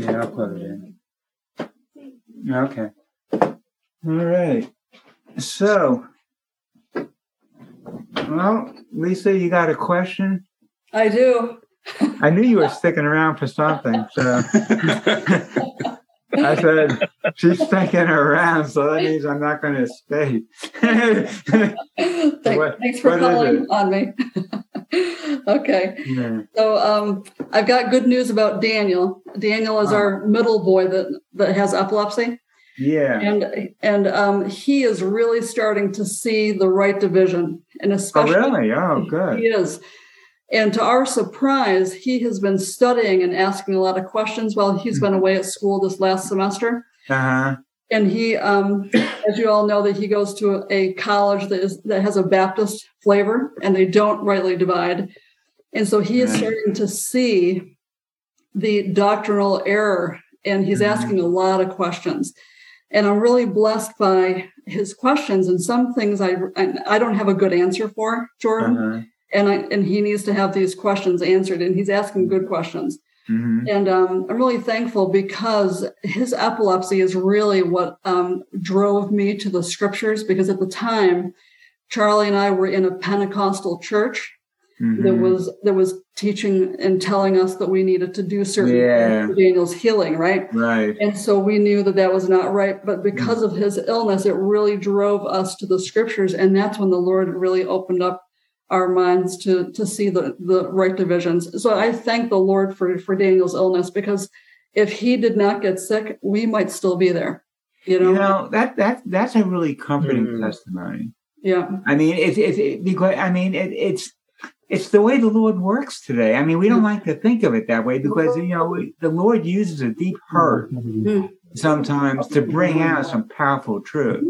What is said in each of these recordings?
Yeah, I'll put it in. Okay. All right. So, well, Lisa, you got a question? I do. I knew you were sticking around for something, so I said, she's sticking around, so that means I'm not going to stay. Thanks for calling on me. Okay. Yeah. So I've got good news about Daniel. Daniel is our middle boy that has epilepsy. Yeah. And he is really starting to see the right division. And especially really? Oh, good. He is. And to our surprise, he has been studying and asking a lot of questions while he's been away at school this last semester. Uh-huh. And he, as you all know, that he goes to a college that has a Baptist flavor, and they don't rightly divide. And so he is starting to see the doctrinal error, and he's asking a lot of questions. And I'm really blessed by his questions. And some things I don't have a good answer for, Jordan. Uh-huh. And he needs to have these questions answered, and he's asking good questions. Mm-hmm. And I'm really thankful because his epilepsy is really what drove me to the scriptures, because at the time, Charlie and I were in a Pentecostal church that was teaching and telling us that we needed to do certain things for Daniel's healing, right? Right. And so we knew that was not right. But because of his illness, it really drove us to the scriptures. And that's when the Lord really opened up our minds to see the right divisions. So I thank the Lord for Daniel's illness, because if he did not get sick, we might still be there. You know, that's a really comforting testimony. Yeah. I mean, it's the way the Lord works today. I mean, we don't like to think of it that way, because the Lord uses a deep hurt sometimes to bring out some powerful truth.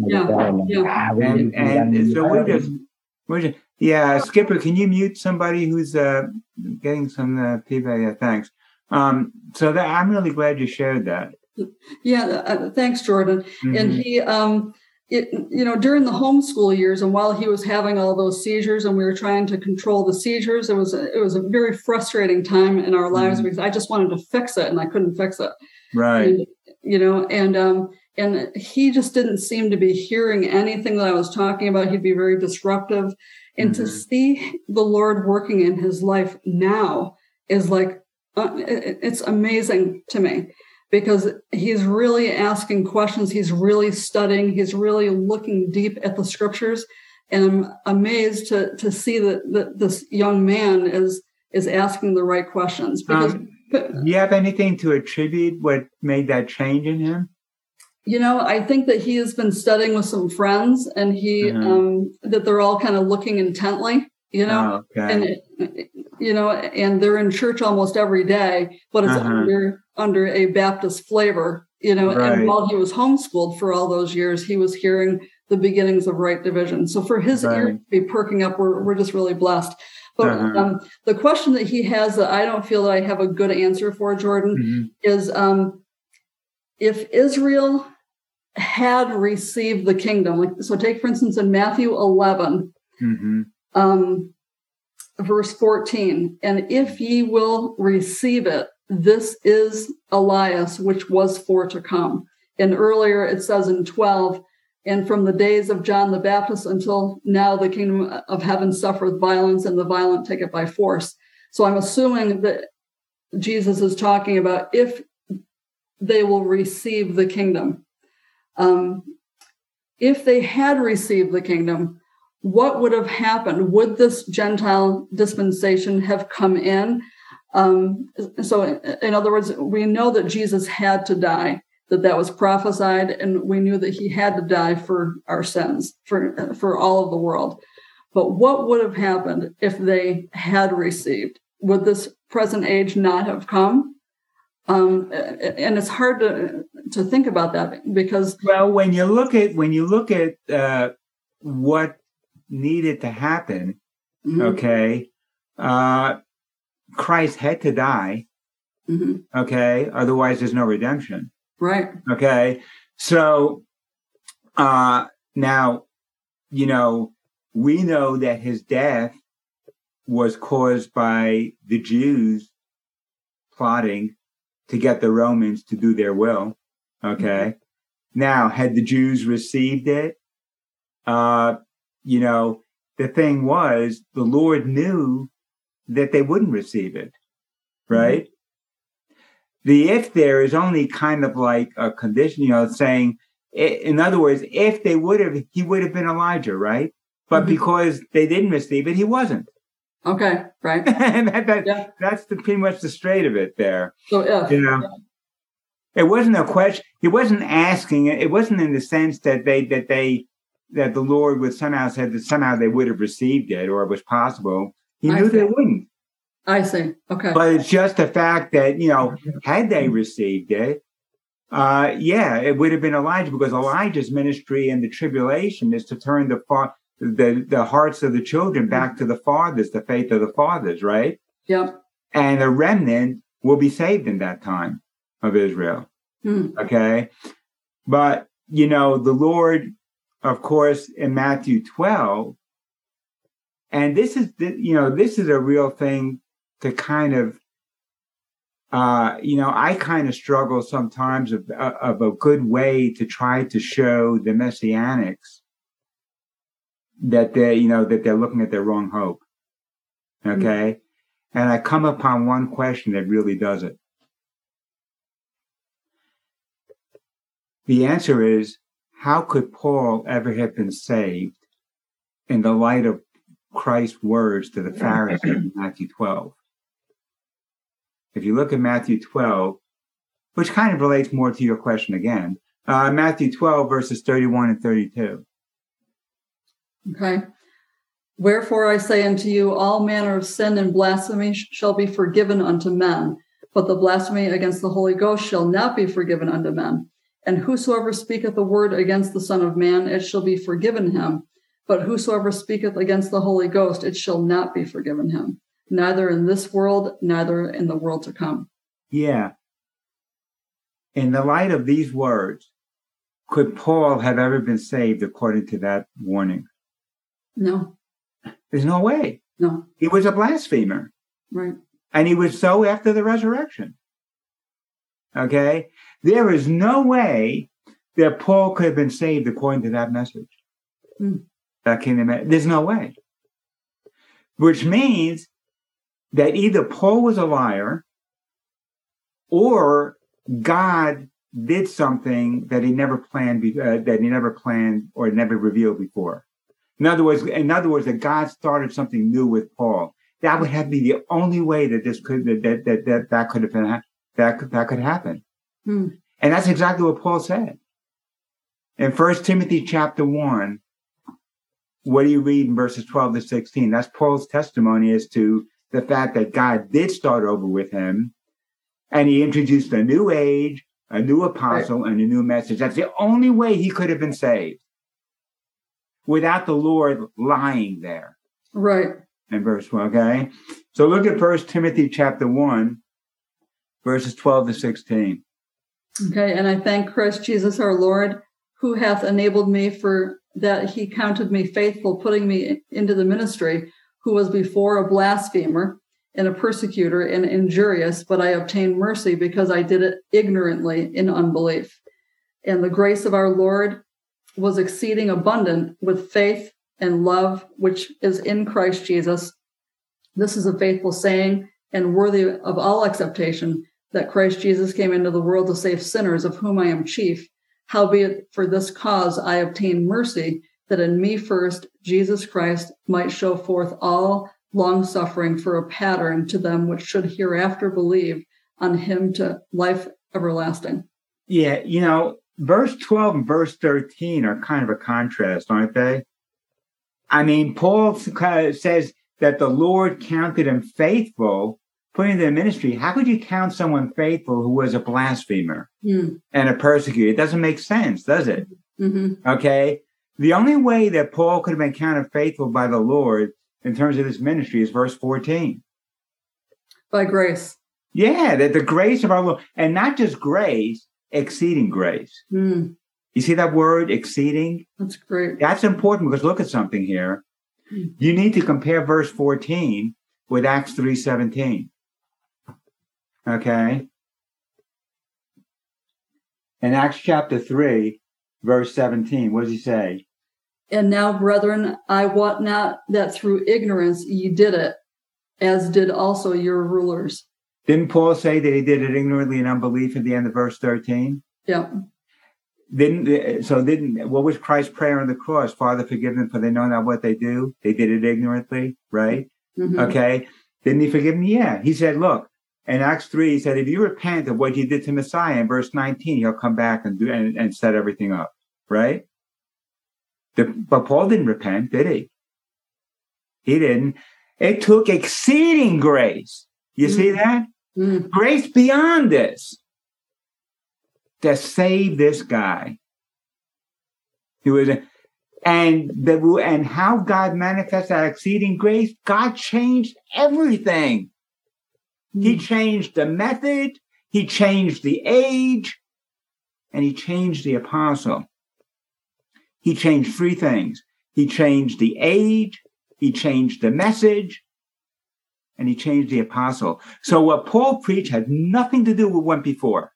And so we're just Skipper, can you mute somebody who's getting some feedback? Yeah, thanks. So that I'm really glad you shared that. Yeah, thanks, Jordan. And he, during the homeschool years, and while he was having all those seizures, and we were trying to control the seizures, it was a very frustrating time in our lives, because I just wanted to fix it and I couldn't fix it. Right. And he just didn't seem to be hearing anything that I was talking about. He'd be very disruptive. And to see the Lord working in his life now is like, it's amazing to me, because he's really asking questions. He's really studying. He's really looking deep at the scriptures. And I'm amazed to see that this young man is asking the right questions. Because do you have anything to attribute what made that change in him? I think that he has been studying with some friends, and that they're all kind of looking intently, and they're in church almost every day, but it's under a Baptist flavor, and while he was homeschooled for all those years, he was hearing the beginnings of right division. So for his ear to be perking up, we're just really blessed. But the question that he has that I don't feel that I have a good answer for, Jordan, is if Israel had received the kingdom, so take, for instance, in Matthew 11, verse 14, and if ye will receive it, this is Elias, which was for to come. And earlier it says in 12, and from the days of John the Baptist until now, the kingdom of heaven suffereth violence, and the violent take it by force. So I'm assuming that Jesus is talking about if they will receive the kingdom. If they had received the kingdom, what would have happened? Would this Gentile dispensation have come in? So in other words, we know that Jesus had to die, that was prophesied, and we knew that he had to die for our sins, for all of the world. But what would have happened if they had received? Would this present age not have come? And it's hard to think about that, because when you look at what needed to happen, Christ had to die, otherwise there's no redemption, right? Okay, so now we know that his death was caused by the Jews plotting to get the Romans to do their will. Okay. Now, had the Jews received it? The thing was, the Lord knew that they wouldn't receive it, right? Mm-hmm. The if there is only kind of like a condition, saying, in other words, if they would have, he would have been Elijah, right? But because they didn't receive it, he wasn't. Okay, right. That's pretty much the straight of it there. So if. It wasn't a question. He wasn't asking it. It wasn't in the sense that that the Lord would somehow said that somehow they would have received it or it was possible. He knew they wouldn't. I see. Okay. But it's just the fact that, had they received it, it would have been Elijah, because Elijah's ministry in the tribulation is to turn the hearts of the children back to the fathers, the faith of the fathers, right? Yeah. And a remnant will be saved in that time of Israel. Okay. But, the Lord, of course, in Matthew 12, and this is a real thing to kind of, I kind of struggle sometimes of a good way to try to show the Messianics that they're looking at their wrong hope. Okay. And I come upon one question that really does it. The answer is, how could Paul ever have been saved in the light of Christ's words to the Pharisees in Matthew 12? If you look at Matthew 12, which kind of relates more to your question again, Matthew 12, verses 31 and 32. Okay. Wherefore I say unto you, all manner of sin and blasphemy shall be forgiven unto men, but the blasphemy against the Holy Ghost shall not be forgiven unto men. And whosoever speaketh a word against the Son of Man, it shall be forgiven him. But whosoever speaketh against the Holy Ghost, it shall not be forgiven him, neither in this world, neither in the world to come. Yeah. In the light of these words, could Paul have ever been saved according to that warning? No. There's no way. No. He was a blasphemer. Right. And he was so after the resurrection. Okay? There is no way that Paul could have been saved according to that message. That kingdom. There's no way. Which means that either Paul was a liar or God did something that he never planned, or never revealed before. In other words, that God started something new with Paul. That would have to be the only way that this could that could have been that could happen. And that's exactly what Paul said. In 1 Timothy chapter 1, what do you read in verses 12 to 16? That's Paul's testimony as to the fact that God did start over with him, and he introduced a new age, a new apostle, and a new message. That's the only way he could have been saved, without the Lord lying there. Right. In verse 1, okay? So look at 1 Timothy chapter 1, verses 12 to 16. Okay, and I thank Christ Jesus our Lord, who hath enabled me for that he counted me faithful, putting me into the ministry, who was before a blasphemer and a persecutor and injurious, but I obtained mercy because I did it ignorantly in unbelief. And the grace of our Lord was exceeding abundant with faith and love, which is in Christ Jesus. This is a faithful saying and worthy of all acceptation, that Christ Jesus came into the world to save sinners, of whom I am chief. Howbeit for this cause I obtained mercy, that in me first Jesus Christ might show forth all long-suffering for a pattern to them which should hereafter believe on him to life everlasting. Yeah, verse 12 and verse 13 are kind of a contrast, aren't they? I mean, Paul says that the Lord counted him faithful, putting him in the ministry. How could you count someone faithful who was a blasphemer and a persecutor? It doesn't make sense, does it? Mm-hmm. Okay? The only way that Paul could have been counted faithful by the Lord in terms of this ministry is verse 14. By grace. Yeah, that the grace of our Lord, and not just grace, exceeding grace. You see that word, exceeding? That's great. That's important, because look at something here. You need to compare verse 14 with Acts 3:17. Okay? In Acts chapter 3, verse 17, what does he say? And now, brethren, I wot not that through ignorance ye did it, as did also your rulers. Didn't Paul say that he did it ignorantly in unbelief at the end of verse 13? Yeah. What was Christ's prayer on the cross? Father, forgive them, for they know not what they do. They did it ignorantly, right? Mm-hmm. Okay. Didn't he forgive them? Yeah. He said, look, in Acts 3, he said, if you repent of what you did to Messiah, in verse 19, he'll come back and set everything up, right? But Paul didn't repent, did he? He didn't. It took exceeding grace. You see that? Mm. Grace beyond this to save this guy. And how God manifests that exceeding grace, God changed everything. He changed the method, he changed the age, and he changed the apostle. He changed three things. He changed the age, he changed the message, and he changed the apostle. So what Paul preached had nothing to do with what went before.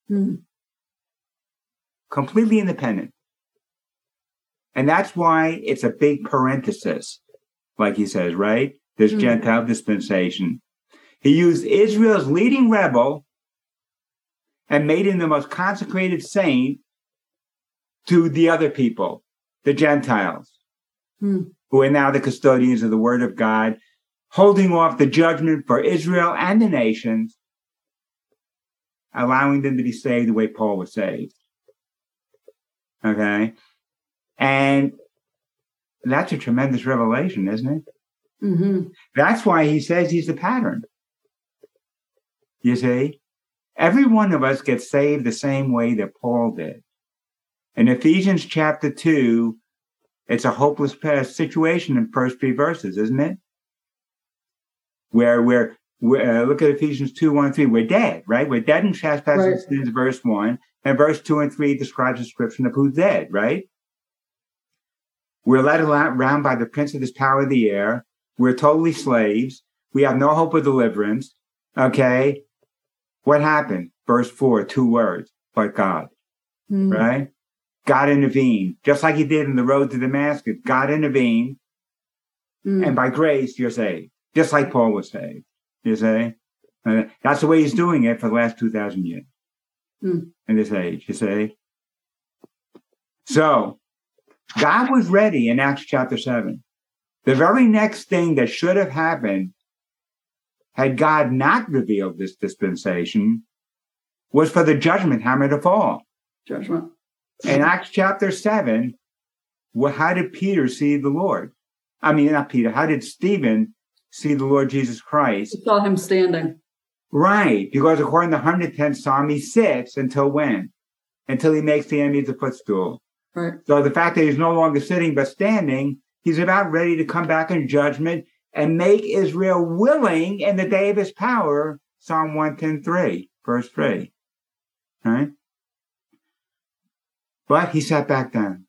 Completely independent. And that's why it's a big parenthesis, like he says, right? This Gentile dispensation. He used Israel's leading rebel and made him the most consecrated saint to the other people, the Gentiles, who are now the custodians of the word of God, holding off the judgment for Israel and the nations, allowing them to be saved the way Paul was saved. Okay? And that's a tremendous revelation, isn't it? Mm-hmm. That's why he says he's the pattern. You see? Every one of us gets saved the same way that Paul did. In Ephesians chapter 2, it's a hopeless situation in the first 3 verses, isn't it? Where we're look at Ephesians 2, 1, 3. We're dead, right? We're dead in trespasses and sins, verse 1. And verse 2 and 3 describes a description of who's dead, right? We're led around by the prince of this power of the air. We're totally slaves. We have no hope of deliverance. Okay? What happened? Verse 4, 2 words, but God. Right? God intervened. Just like he did in the road to Damascus. God intervened. And by grace, you're saved. Just like Paul was saved. You see? That's the way he's doing it for the last 2,000 years. In this age, you see? So, God was ready in Acts chapter 7. The very next thing that should have happened, had God not revealed this dispensation, was for the judgment hammer to fall. Judgment. In Acts chapter 7, how did Peter see the Lord? I mean, not Peter. How did Stephen see the Lord Jesus Christ? You saw him standing. Right. Because according to the 110th Psalm, he sits until when? Until he makes the enemies a footstool. Right. So the fact that he's no longer sitting but standing, he's about ready to come back in judgment and make Israel willing in the day of his power. Psalm 110:3, verse 3. Right? But he sat back down.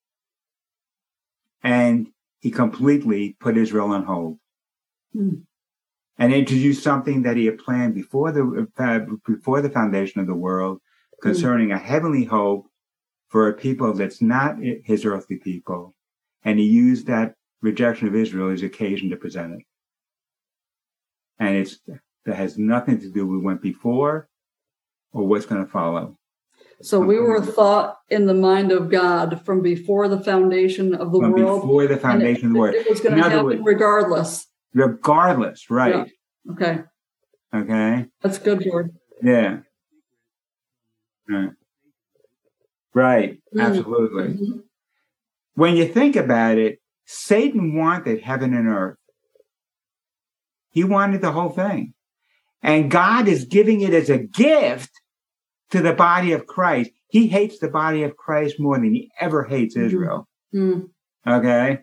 And he completely put Israel on hold. And introduced something that he had planned before the foundation of the world concerning a heavenly hope for a people that's not his earthly people. And he used that rejection of Israel as occasion to present it. And that has nothing to do with what went before or what's going to follow. So we were thought in the mind of God from before the foundation of the world. Before the foundation of the world. It was going to happen regardless. Regardless, right. Yeah. Okay. Okay. That's good, Lord. Yeah. Right. Absolutely. Mm-hmm. When you think about it, Satan wanted heaven and earth. He wanted the whole thing. And God is giving it as a gift to the body of Christ. He hates the body of Christ more than he ever hates Israel. Okay?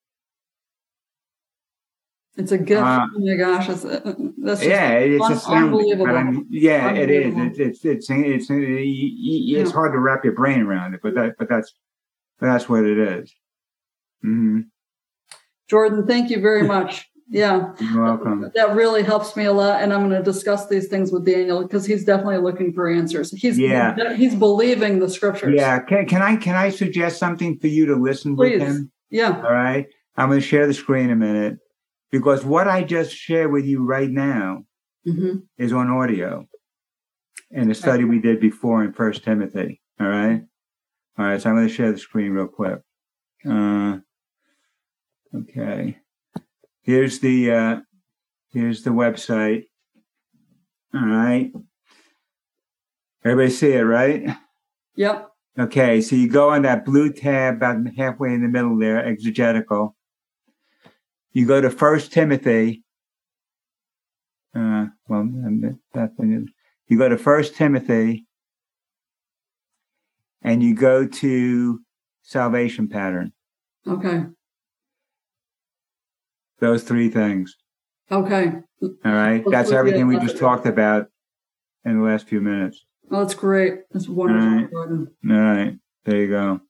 It's a gift. Oh my gosh, that's just it's unbelievable. It is. It's hard to wrap your brain around it, but that's what it is. Jordan, thank you very much. Yeah. You're welcome. That really helps me a lot. And I'm going to discuss these things with Daniel because he's definitely looking for answers. He's believing the scriptures. Yeah. Can I suggest something for you to listen Please. with him? Yeah. All right. I'm going to share the screen in a minute because what I just shared with you right now is on audio in the study we did before in 1 Timothy. All right. All right. So I'm going to share the screen real quick. Okay. Here's the website. All right. Everybody see it, right? Yep. Okay. So you go on that blue tab about halfway in the middle there, exegetical. You go to 1 Timothy. You go to 1 Timothy and you go to salvation pattern. Okay. Those three things. Okay. All right. That's everything we just talked about in the last few minutes. Oh, that's great. That's wonderful. All right. There you go.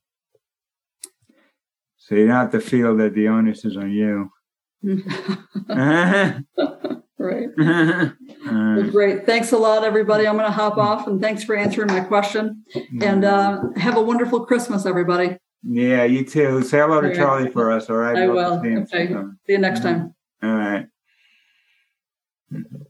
So you don't have to feel that the onus is on you. Right. Well, great. Thanks a lot, everybody. I'm going to hop off, and thanks for answering my question. And have a wonderful Christmas, everybody. Yeah, you too. Say hello to Charlie for us, all right? I will. Okay. See you next time. All right.